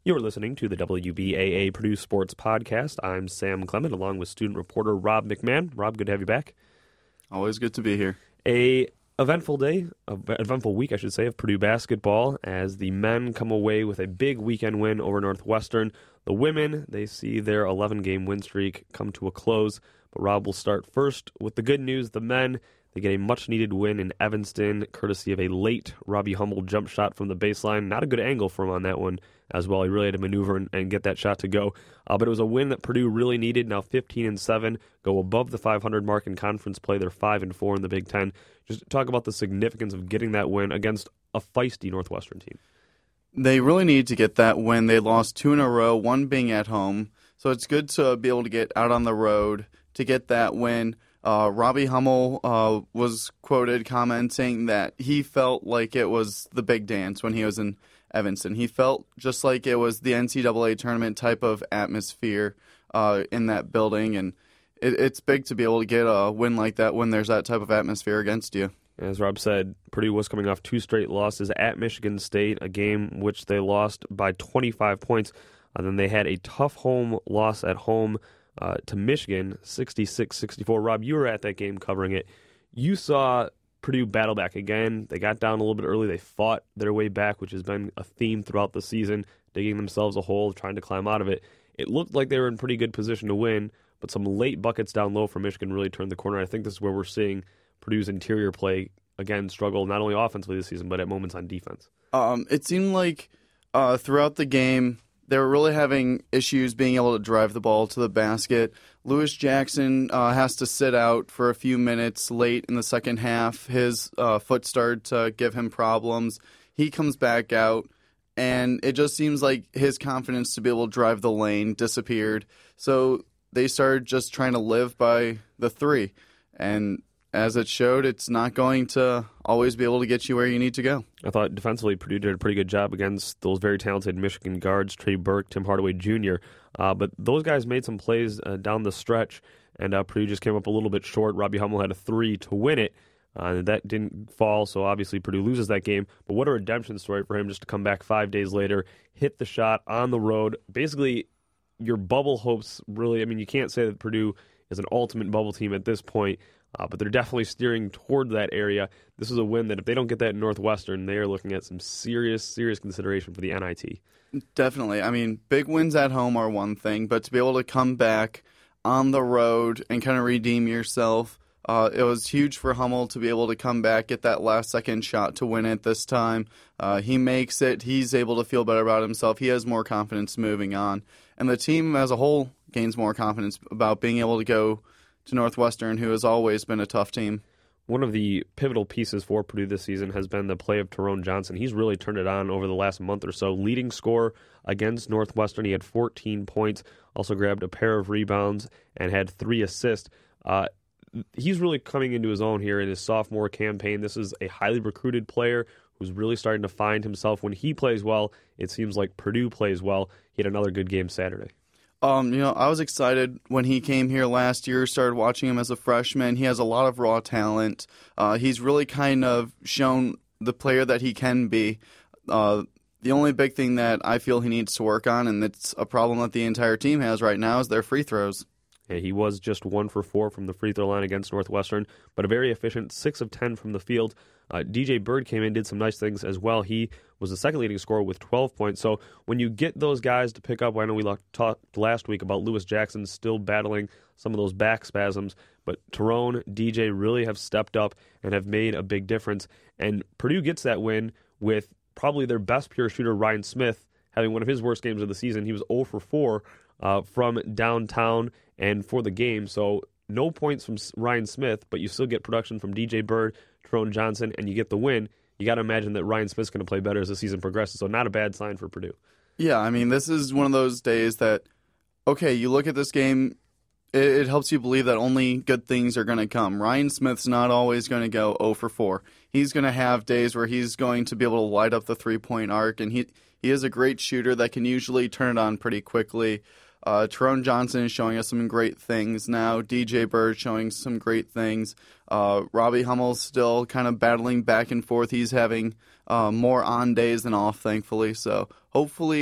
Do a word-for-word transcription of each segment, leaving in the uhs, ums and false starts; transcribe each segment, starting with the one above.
You're listening to the W B A A Purdue Sports Podcast. I'm Sam Clement, along with student reporter Rob McMahon. Rob, good to have you back. Always good to be here. A eventful day, a eventful week, I should say, of Purdue basketball as the men come away with a big weekend win over Northwestern. The women, they see their eleven-game win streak come to a close. But Rob will start first with the good news. The men, they get a much-needed win in Evanston, courtesy of a late Robbie Hummel jump shot from the baseline. Not a good angle for him on that one as well. He really had to maneuver and, and get that shot to go. Uh, but it was a win that Purdue really needed. Now fifteen and seven, go above the five hundred mark in conference play. They're five and four in the Big Ten. Just talk about the significance of getting that win against a feisty Northwestern team. They really need to get that win. They lost two in a row, one being at home. So it's good to be able to get out on the road to get that win. Uh, Robbie Hummel uh, was quoted commenting that he felt like it was the big dance when he was in Evanston. He felt just like it was the N C double A tournament type of atmosphere uh, in that building, and it, it's big to be able to get a win like that when there's that type of atmosphere against you. As Rob said, Purdue was coming off two straight losses at Michigan State, a game which they lost by twenty-five points. And then they had a tough home loss at home uh, to Michigan, sixty-six sixty-four. Rob, you were at that game covering it. You saw Purdue battle back again. They got down a little bit early. They fought their way back, which has been a theme throughout the season, digging themselves a hole, trying to climb out of it. It looked like they were in pretty good position to win, but some late buckets down low from Michigan really turned the corner. I think this is where we're seeing Purdue's interior play, again, struggle not only offensively this season, but at moments on defense. Um, it seemed like uh, throughout the game, they were really having issues being able to drive the ball to the basket. Lewis Jackson uh, has to sit out for a few minutes late in the second half. His uh, foot started to give him problems. He comes back out, and it just seems like his confidence to be able to drive the lane disappeared. So they started just trying to live by the three. And as it showed, it's not going to always be able to get you where you need to go. I thought defensively Purdue did a pretty good job against those very talented Michigan guards, Trey Burke, Tim Hardaway Junior Uh, but those guys made some plays uh, down the stretch, and uh, Purdue just came up a little bit short. Robbie Hummel had a three to win it. Uh, that didn't fall, so obviously Purdue loses that game. But what a redemption story for him just to come back five days later, hit the shot on the road. Basically, your bubble hopes really, I mean, you can't say that Purdue is an ultimate bubble team at this point, Uh, but they're definitely steering toward that area. This is a win that if they don't get that in Northwestern, they are looking at some serious, serious consideration for the N I T. Definitely. I mean, big wins at home are one thing, but to be able to come back on the road and kind of redeem yourself, uh, it was huge for Hummel to be able to come back, get that last-second shot to win it this time. Uh, he makes it. He's able to feel better about himself. He has more confidence moving on. And the team as a whole gains more confidence about being able to go to Northwestern, who has always been a tough team. One of the pivotal pieces for Purdue this season has been the play of Tyrone Johnson. He's really turned it on over the last month or so. Leading scorer against Northwestern, he had fourteen points, also grabbed a pair of rebounds, and had three assists. Uh, he's really coming into his own here in his sophomore campaign. This is a highly recruited player who's really starting to find himself. When he plays well, it seems like Purdue plays well. He had another good game Saturday. Um, you know, I was excited when he came here last year, started watching him as a freshman. He has a lot of raw talent. Uh, he's really kind of shown the player that he can be. Uh, the only big thing that I feel he needs to work on, and it's a problem that the entire team has right now, is their free throws. Yeah, he was just one for four from the free throw line against Northwestern, but a very efficient six of ten from the field. Uh, D J Bird came in, did some nice things as well. He was the second leading scorer with twelve points. So when you get those guys to pick up, I know we talked last week about Lewis Jackson still battling some of those back spasms, but Tyrone, D J really have stepped up and have made a big difference. And Purdue gets that win with probably their best pure shooter, Ryan Smith, having one of his worst games of the season. He was zero for four uh, from downtown and for the game. So no points from Ryan Smith, but you still get production from D J Bird, Tyrone Johnson, and you get the win. You got to imagine that Ryan Smith's going to play better as the season progresses, so not a bad sign for Purdue. Yeah, I mean, this is one of those days that, okay, you look at this game, it, it helps you believe that only good things are going to come. Ryan Smith's not always going to go zero for four. He's going to have days where he's going to be able to light up the three-point arc, and he, he is a great shooter that can usually turn it on pretty quickly. Uh, Tyrone Johnson is showing us some great things now. D J Bird showing some great things. Uh, Robbie Hummel's still kind of battling back and forth. He's having uh, more on days than off, thankfully. So hopefully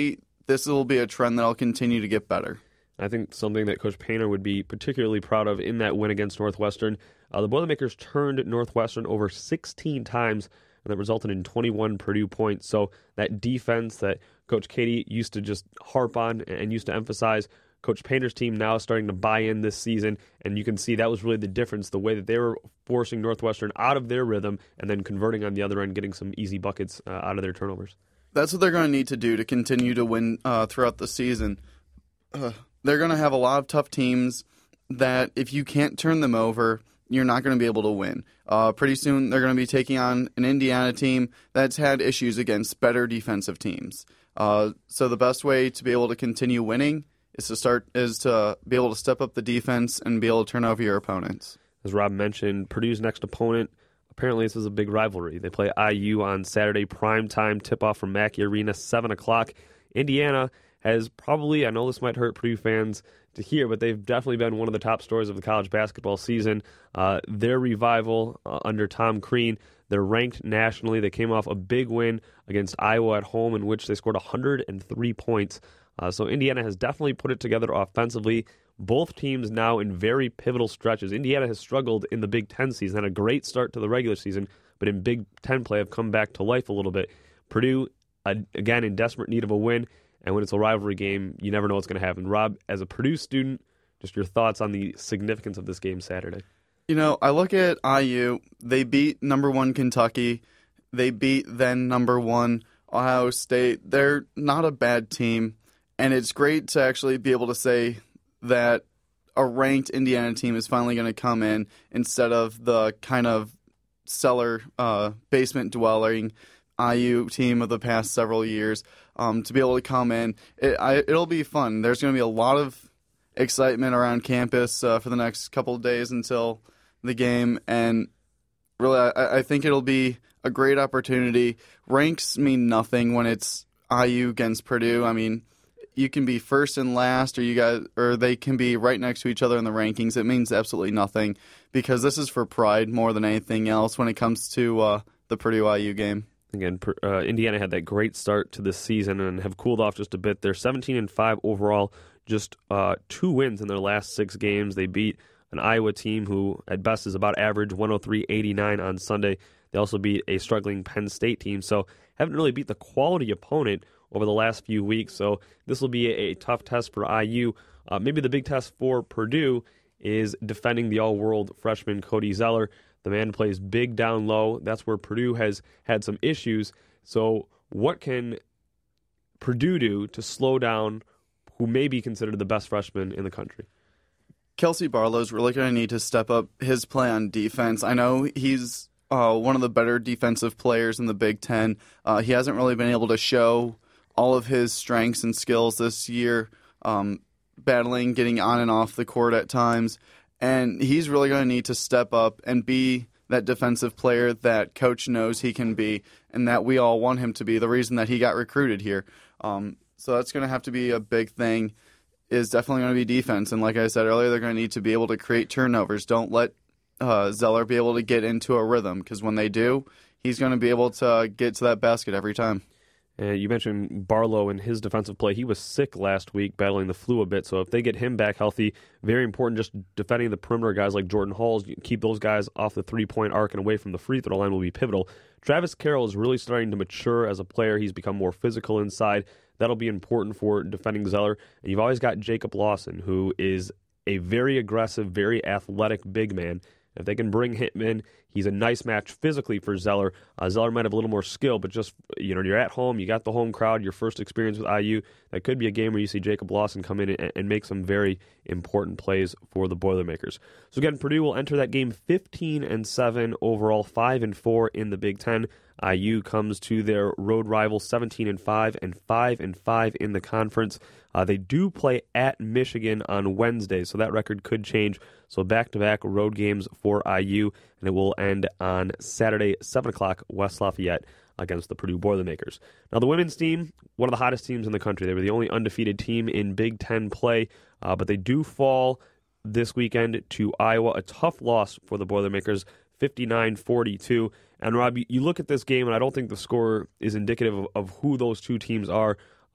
this will be a trend that'll continue to get better. I think something that Coach Painter would be particularly proud of in that win against Northwestern, uh, the Boilermakers turned Northwestern over sixteen times, and that resulted in twenty-one Purdue points. So that defense that Coach Katie used to just harp on and used to emphasize, Coach Painter's team now is starting to buy in this season, and you can see that was really the difference, the way that they were forcing Northwestern out of their rhythm and then converting on the other end, getting some easy buckets uh, out of their turnovers. That's what they're going to need to do to continue to win uh, throughout the season. Uh, they're going to have a lot of tough teams that if you can't turn them over, you're not going to be able to win. Uh, pretty soon they're going to be taking on an Indiana team that's had issues against better defensive teams. Uh, so the best way to be able to continue winning is to start is to be able to step up the defense and be able to turn over your opponents. As Rob mentioned, Purdue's next opponent, apparently this is a big rivalry. They play I U on Saturday, primetime tip-off from Mackey Arena, seven o'clock. Indiana has probably, I know this might hurt Purdue fans to hear, but they've definitely been one of the top stories of the college basketball season. Uh, their revival uh, under Tom Crean, they're ranked nationally. They came off a big win against Iowa at home in which they scored one hundred three points. Uh, so Indiana has definitely put it together offensively. Both teams now in very pivotal stretches. Indiana has struggled in the Big Ten season, had a great start to the regular season, but in Big Ten play have come back to life a little bit. Purdue, uh, again, in desperate need of a win, and when it's a rivalry game, you never know what's going to happen. Rob, as a Purdue student, just your thoughts on the significance of this game Saturday. You know, I look at I U. They beat number one Kentucky. They beat then number one Ohio State. They're not a bad team, and it's great to actually be able to say that a ranked Indiana team is finally going to come in instead of the kind of cellar uh, basement dwelling I U team of the past several years. Um, to be able to come in, it, I, it'll be fun. There's going to be a lot of excitement around campus uh, for the next couple of days until the game, and really, I, I think it'll be a great opportunity. Ranks mean nothing when it's I U against Purdue. I mean, you can be first and last, or you guys, or they can be right next to each other in the rankings. It means absolutely nothing because this is for pride more than anything else when it comes to uh, the Purdue I U game. Again, uh, Indiana had that great start to this season and have cooled off just a bit. They're seventeen and five overall, just uh, two wins in their last six games. They beat an Iowa team who, at best, is about average, one oh three eighty-nine on Sunday. They also beat a struggling Penn State team, so haven't really beat the quality opponent over the last few weeks. So this will be a, a tough test for I U. Uh, maybe the big test for Purdue is defending the all-world freshman Cody Zeller. The man plays big down low. That's where Purdue has had some issues. So what can Purdue do to slow down who may be considered the best freshman in the country? Kelsey Barlow's really going to need to step up his play on defense. I know he's uh, one of the better defensive players in the Big Ten. Uh, he hasn't really been able to show all of his strengths and skills this year, um, battling, getting on and off the court at times. And he's really going to need to step up and be that defensive player that coach knows he can be and that we all want him to be, the reason that he got recruited here. Um, so that's going to have to be a big thing, is definitely going to be defense. And like I said earlier, they're going to need to be able to create turnovers. Don't let uh, Zeller be able to get into a rhythm, because when they do, he's going to be able to get to that basket every time. Uh, you mentioned Barlow and his defensive play. He was sick last week, battling the flu a bit. So if they get him back healthy, very important. Just defending the perimeter guys like Jordan Halls, keep those guys off the three-point arc and away from the free throw line will be pivotal. Travis Carroll is really starting to mature as a player. He's become more physical inside. That'll be important for defending Zeller. And you've always got Jacob Lawson, who is a very aggressive, very athletic big man. If they can bring him in, he's a nice match physically for Zeller. Uh, Zeller might have a little more skill, but just, you know, you're at home, you got the home crowd, your first experience with I U. That could be a game where you see Jacob Lawson come in and, and make some very important plays for the Boilermakers. So again, Purdue will enter that game fifteen and seven overall, five and four in the Big Ten. I U comes to their road rival seventeen and five and five and five in the conference. Uh, they do play at Michigan on Wednesday, so that record could change. So back-to-back road games for I U, and it will end on Saturday, seven o'clock, West Lafayette against the Purdue Boilermakers. Now, the women's team, one of the hottest teams in the country. They were the only undefeated team in Big Ten play, uh, but they do fall this weekend to Iowa. A tough loss for the Boilermakers, fifty-nine forty-two. And, Rob, you look at this game, and I don't think the score is indicative of, of who those two teams are.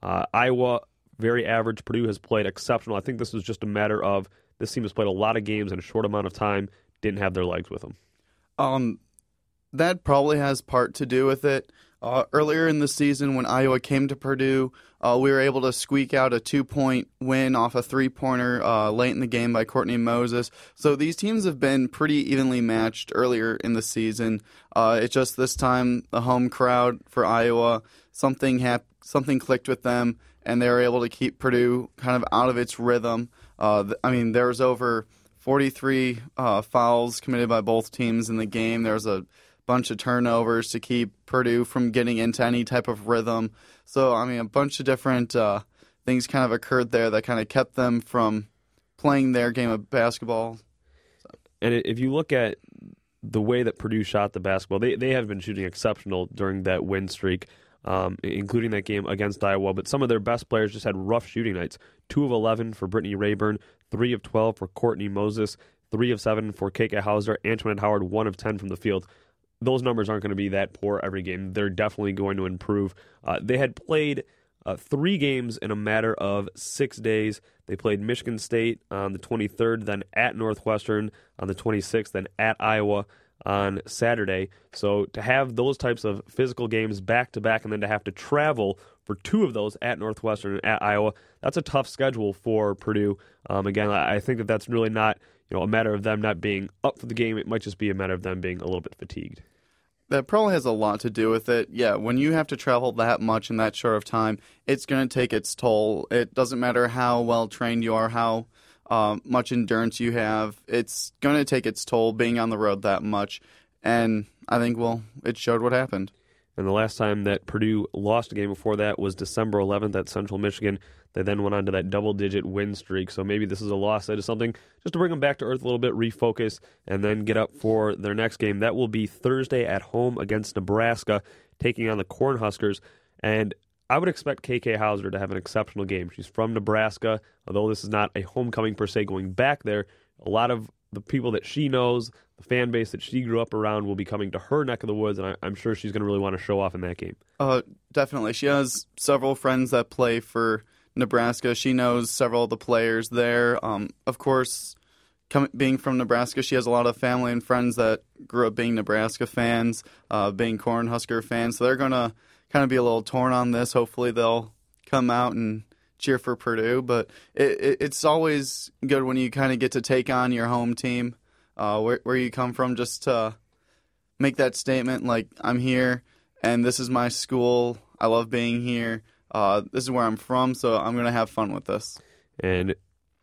Uh, Iowa, very average. Purdue has played exceptional. I think this is just a matter of this team has played a lot of games in a short amount of time, didn't have their legs with them. Um, that probably has part to do with it. Uh, earlier in the season, when Iowa came to Purdue, uh, we were able to squeak out a two-point win off a three-pointer uh, late in the game by Courtney Moses. So these teams have been pretty evenly matched earlier in the season. Uh, it's just this time the home crowd for Iowa, something hap- something clicked with them, and they were able to keep Purdue kind of out of its rhythm. Uh, th- I mean, there was over forty-three uh, fouls committed by both teams in the game. There was a bunch of turnovers to keep Purdue from getting into any type of rhythm. So, I mean, a bunch of different uh, things kind of occurred there that kind of kept them from playing their game of basketball. So. And if you look at the way that Purdue shot the basketball, they, they have been shooting exceptional during that win streak, um, including that game against Iowa. But some of their best players just had rough shooting nights. two of eleven for Brittany Rayburn, three of twelve for Courtney Moses, three of seven for K K Hauser, Antoinette Howard, one of ten from the field. Those numbers aren't going to be that poor every game. They're definitely going to improve. Uh, they had played uh, three games in a matter of six days. They played Michigan State on the twenty-third, then at Northwestern on the twenty-sixth, then at Iowa on Saturday. So to have those types of physical games back-to-back and then to have to travel for two of those at Northwestern and at Iowa, that's a tough schedule for Purdue. Um, again, I think that that's really not you know, a matter of them not being up for the game. It might just be a matter of them being a little bit fatigued. That probably has a lot to do with it. Yeah, when you have to travel that much in that short of time, it's going to take its toll. It doesn't matter how well trained you are, how um, much endurance you have. It's going to take its toll being on the road that much. And I think, well, it showed what happened. And the last time that Purdue lost a game before that was December eleventh at Central Michigan. They then went on to that double-digit win streak. So maybe this is a loss that is something just to bring them back to earth a little bit, refocus, and then get up for their next game. That will be Thursday at home against Nebraska, taking on the Cornhuskers. And I would expect K K Hauser to have an exceptional game. She's from Nebraska. Although this is not a homecoming per se going back there, a lot of the people that she knows, the fan base that she grew up around, will be coming to her neck of the woods, and I, I'm sure she's going to really want to show off in that game. Uh, definitely. She has several friends that play for Nebraska. She knows several of the players there. Um, of course, com- being from Nebraska, she has a lot of family and friends that grew up being Nebraska fans, uh, being Cornhusker fans, so they're going to kind of be a little torn on this. Hopefully they'll come out and cheer for Purdue, but it, it, it's always good when you kind of get to take on your home team, uh, where, where you come from, just to make that statement like, I'm here, and this is my school, I love being here, uh, this is where I'm from, so I'm going to have fun with this. And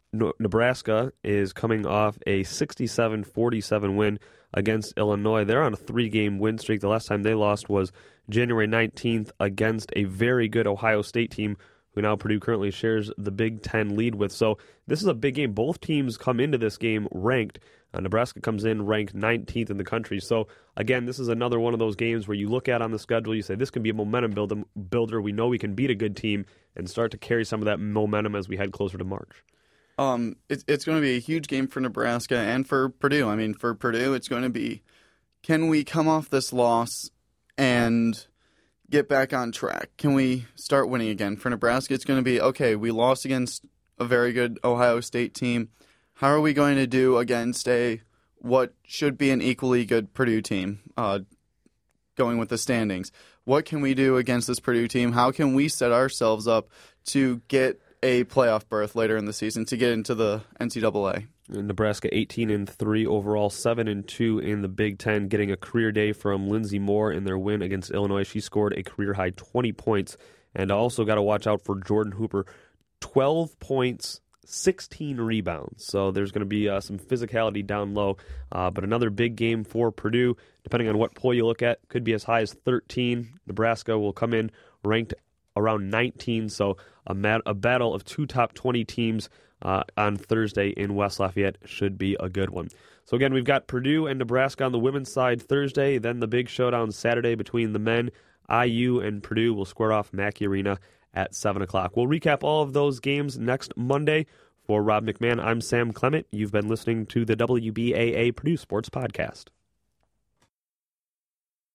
Nebraska is coming off a sixty-seven forty-seven win against Illinois. They're on a three-game win streak. The last time they lost was January nineteenth against a very good Ohio State team, who now Purdue currently shares the Big Ten lead with. So this is a big game. Both teams come into this game ranked. Uh, Nebraska comes in ranked nineteenth in the country. So, again, this is another one of those games where you look at on the schedule, you say, this can be a momentum build- builder. We know we can beat a good team and start to carry some of that momentum as we head closer to March. Um, it, it's going to be a huge game for Nebraska and for Purdue. I mean, for Purdue, it's going to be, can we come off this loss and get back on track? Can we start winning again? For Nebraska, it's going to be, okay, we lost against a very good Ohio State team. How are we going to do against a what should be an equally good Purdue team, uh, going with the standings? What can we do against this Purdue team? How can we set ourselves up to get a playoff berth later in the season, to get into the N C double A? Nebraska eighteen and three overall, seven and two in the Big Ten, getting a career day from Lindsey Moore in their win against Illinois. She scored a career-high twenty points, and also got to watch out for Jordan Hooper, twelve points, sixteen rebounds. So there's going to be uh, some physicality down low, uh, but another big game for Purdue. Depending on what poll you look at, could be as high as thirteen. Nebraska will come in ranked around nineteen, so a, mat- a battle of two top twenty teams uh, on Thursday in West Lafayette should be a good one. So again, we've got Purdue and Nebraska on the women's side Thursday, then the big showdown Saturday between the men. I U and Purdue will square off Mackey Arena at seven o'clock. We'll recap all of those games next Monday. For Rob McMahon, I'm Sam Clement. You've been listening to the W B A A Purdue Sports Podcast.